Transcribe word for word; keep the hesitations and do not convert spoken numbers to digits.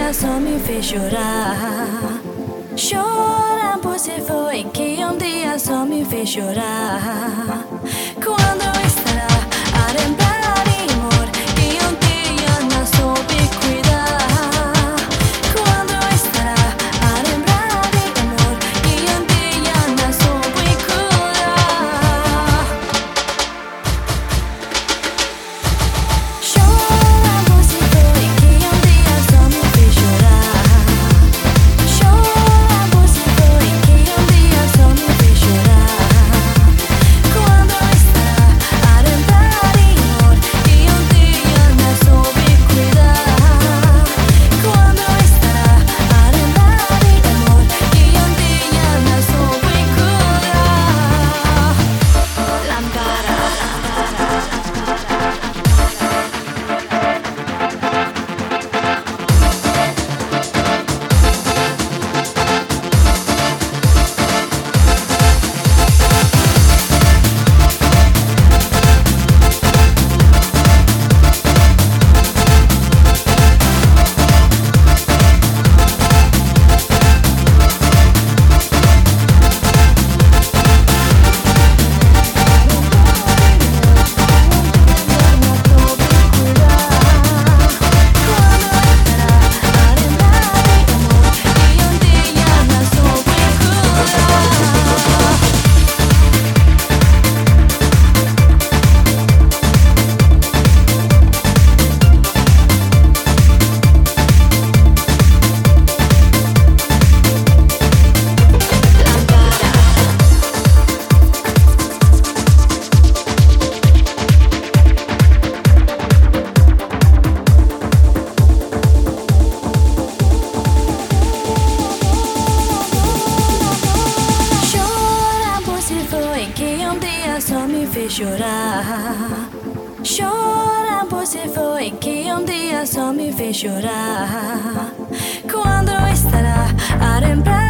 dia só me fez chorar. Chorar por se foi que um dia só me fez chorar. Quando estará a lembrar de amor que um dia não soube cuidar. Quando estará a lembrar de amor que um dia não soube cuidar. Chorar por se foi que um dia só me fez chorar. Chorar por se foi que um dia só me fez chorar. Quando estará a lembrar de amor que um dia não soube cuidar. Quando estará a lembrar de amor que um dia não soube cuidar. Lambada. Chorar por se foi que um dia só me fez chorar. Chorar por se foi que um dia só me fez chorar. Quando estará a lembrar